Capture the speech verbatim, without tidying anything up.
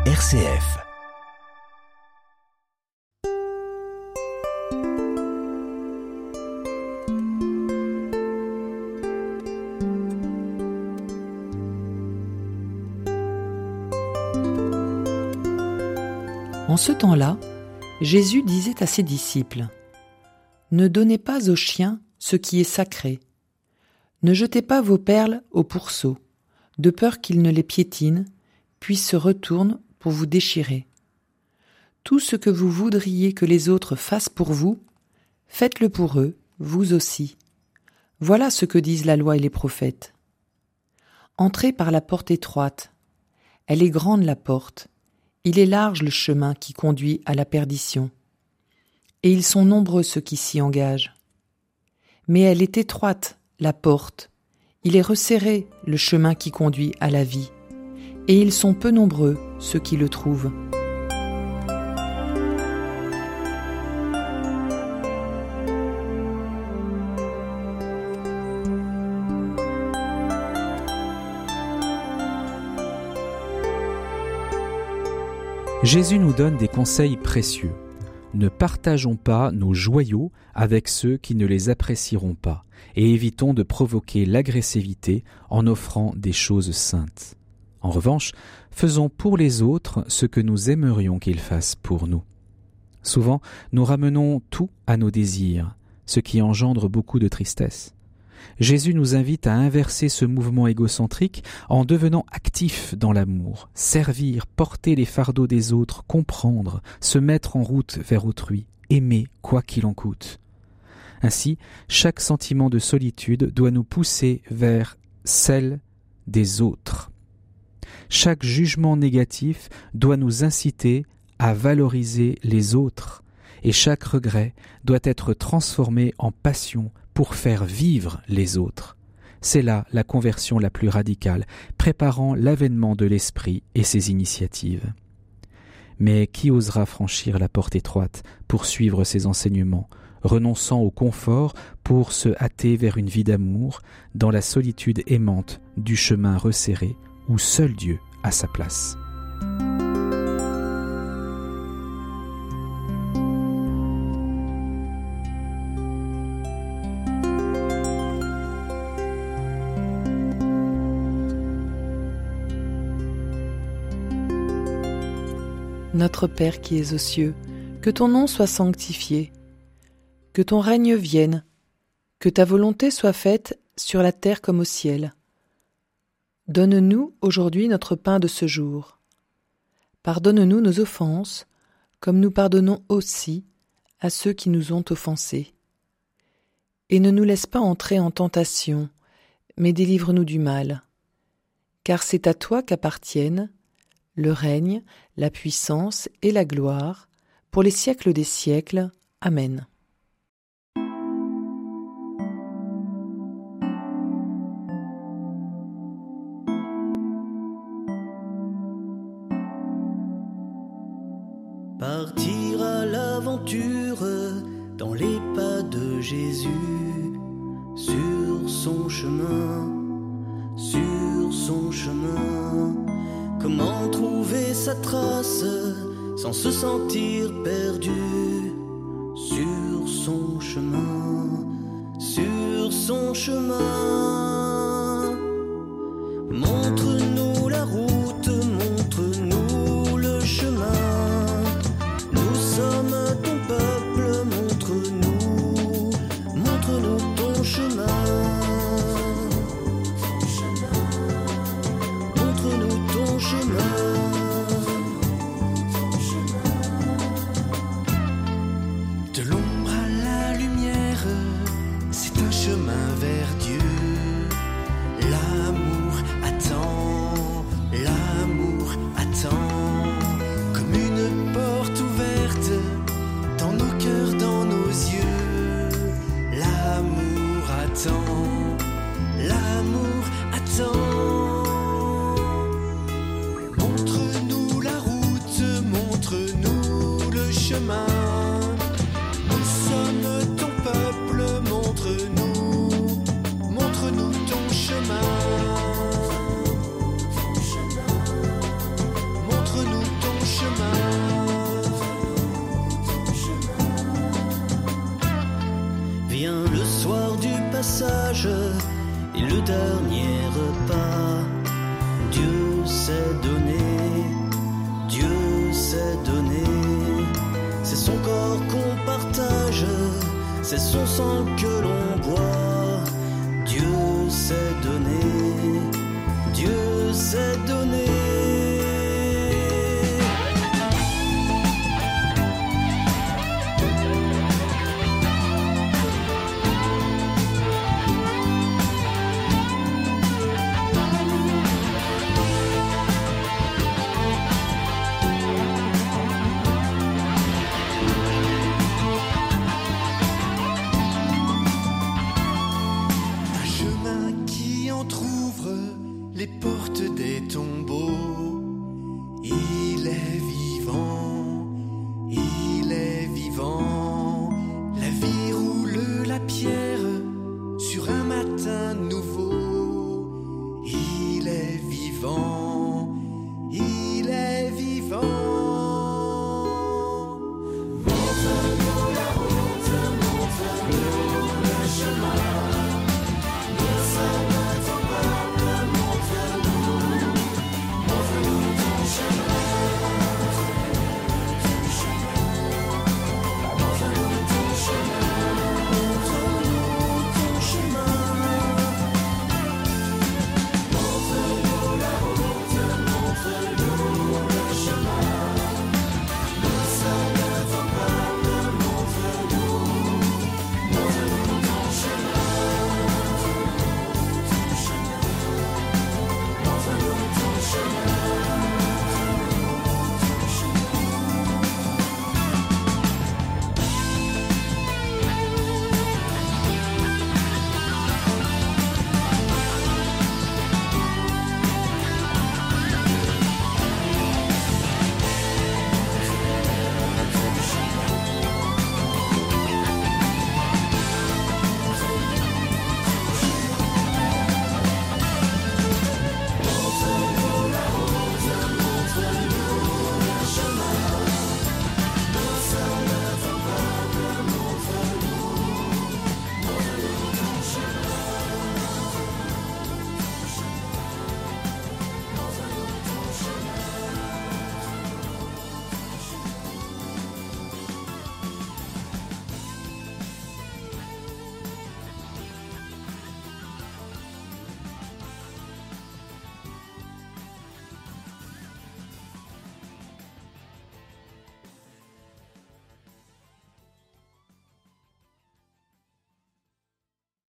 R C F. En ce temps-là, Jésus disait à ses disciples : « Ne donnez pas aux chiens ce qui est sacré. Ne jetez pas vos perles au pourceau, de peur qu'ils ne les piétinent, puis se retournent pour vous déchirer. Tout ce que vous voudriez que les autres fassent pour vous, faites-le pour eux, vous aussi. Voilà ce que disent la loi et les prophètes. Entrez par la porte étroite. Elle est grande la porte. Il est large le chemin qui conduit à la perdition, et ils sont nombreux ceux qui s'y engagent. Mais elle est étroite, la porte, il est resserré le chemin qui conduit à la vie, et ils sont peu nombreux ceux qui le trouvent. » Jésus nous donne des conseils précieux. Ne partageons pas nos joyaux avec ceux qui ne les apprécieront pas et évitons de provoquer l'agressivité en offrant des choses saintes. En revanche, faisons pour les autres ce que nous aimerions qu'ils fassent pour nous. Souvent, nous ramenons tout à nos désirs, ce qui engendre beaucoup de tristesse. Jésus nous invite à inverser ce mouvement égocentrique en devenant actifs dans l'amour, servir, porter les fardeaux des autres, comprendre, se mettre en route vers autrui, aimer quoi qu'il en coûte. Ainsi, chaque sentiment de solitude doit nous pousser vers celle des autres. Chaque jugement négatif doit nous inciter à valoriser les autres, et chaque regret doit être transformé en passion pour faire vivre les autres. C'est là la conversion la plus radicale, préparant l'avènement de l'esprit et ses initiatives. Mais qui osera franchir la porte étroite pour suivre ses enseignements, renonçant au confort pour se hâter vers une vie d'amour, dans la solitude aimante du chemin resserré où seul Dieu a sa place. Notre Père qui es aux cieux, que ton nom soit sanctifié, que ton règne vienne, que ta volonté soit faite sur la terre comme au ciel. Donne-nous aujourd'hui notre pain de ce jour. Pardonne-nous nos offenses, comme nous pardonnons aussi à ceux qui nous ont offensés. Et ne nous laisse pas entrer en tentation, mais délivre-nous du mal. Car c'est à toi qu'appartiennent le règne, la puissance et la gloire, pour les siècles des siècles. Amen. Partir à l'aventure dans les pas de Jésus, sur son chemin, sur son chemin. Comment trouver sa trace sans se sentir perdu sur son chemin, sur son chemin. Montre-nous la route, montre-nous le chemin. Nous sommes ton peuple, montre-nous, montre-nous ton chemin. De l'ombre à la lumière, c'est un chemin vers Dieu. L'amour attend, l'amour attend, comme une porte ouverte dans nos cœurs, dans nos yeux. L'amour attend, l'amour attend. dernier repas. Dieu s'est donné, Dieu s'est donné. C'est son corps qu'on partage, c'est son sang que l'on boit. Dieu s'est donné, Dieu s'est donné.